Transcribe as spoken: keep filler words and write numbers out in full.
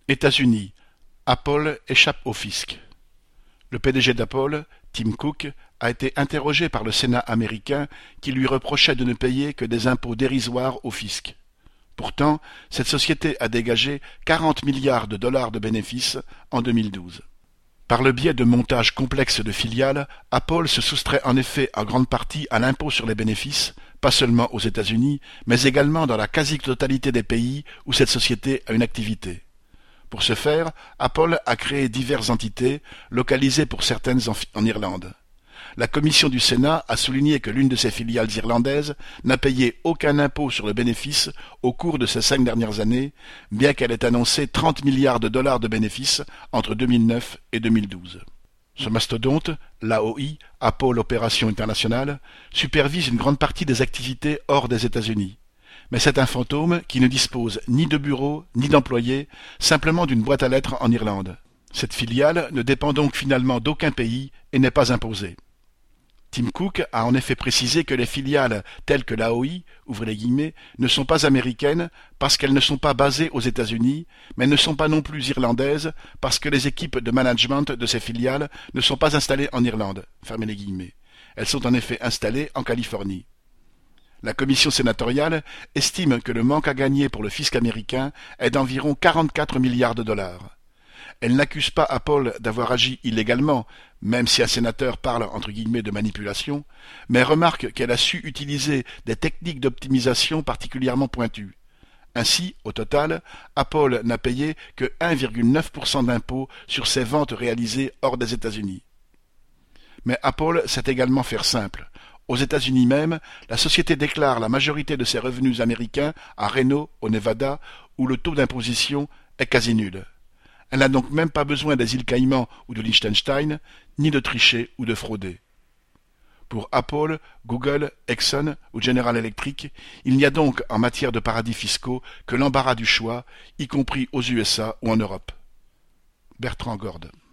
États-Unis, Apple échappe au fisc. Le P D G d'Apple, Tim Cook, a été interrogé par le Sénat américain qui lui reprochait de ne payer que des impôts dérisoires au fisc. Pourtant, cette société a dégagé quarante milliards de dollars de bénéfices en deux mille douze. Par le biais de montages complexes de filiales, Apple se soustrait en effet en grande partie à l'impôt sur les bénéfices, pas seulement aux États-Unis, mais également dans la quasi-totalité des pays où cette société a une activité. Pour ce faire, Apple a créé diverses entités, localisées pour certaines en, en Irlande. La commission du Sénat a souligné que l'une de ces filiales irlandaises n'a payé aucun impôt sur le bénéfice au cours de ces cinq dernières années, bien qu'elle ait annoncé trente milliards de dollars de bénéfices entre deux mille neuf et deux mille douze. Ce mastodonte, l'A O I, Apple Opération Internationale, supervise une grande partie des activités hors des États-Unis. Mais c'est un fantôme qui ne dispose ni de bureau ni d'employés, simplement d'une boîte à lettres en Irlande. Cette filiale ne dépend donc finalement d'aucun pays et n'est pas imposée. Tim Cook a en effet précisé que les filiales telles que l'A O I, ouvrez les guillemets, ne sont pas américaines parce qu'elles ne sont pas basées aux États-Unis, mais ne sont pas non plus irlandaises parce que les équipes de management de ces filiales ne sont pas installées en Irlande, fermez les guillemets. Elles sont en effet installées en Californie. La commission sénatoriale estime que le manque à gagner pour le fisc américain est d'environ quarante-quatre milliards de dollars. Elle n'accuse pas Apple d'avoir agi illégalement, même si un sénateur parle entre guillemets de manipulation, mais remarque qu'elle a su utiliser des techniques d'optimisation particulièrement pointues. Ainsi, au total, Apple n'a payé que un virgule neuf pour cent d'impôts sur ses ventes réalisées hors des États-Unis. Mais Apple sait également faire simple. Aux États-Unis même, la société déclare la majorité de ses revenus américains à Reno, au Nevada, où le taux d'imposition est quasi nul. Elle n'a donc même pas besoin des îles Caïmans ou de Liechtenstein, ni de tricher ou de frauder. Pour Apple, Google, Exxon ou General Electric, il n'y a donc en matière de paradis fiscaux que l'embarras du choix, y compris aux U S A ou en Europe. Bertrand Gorde.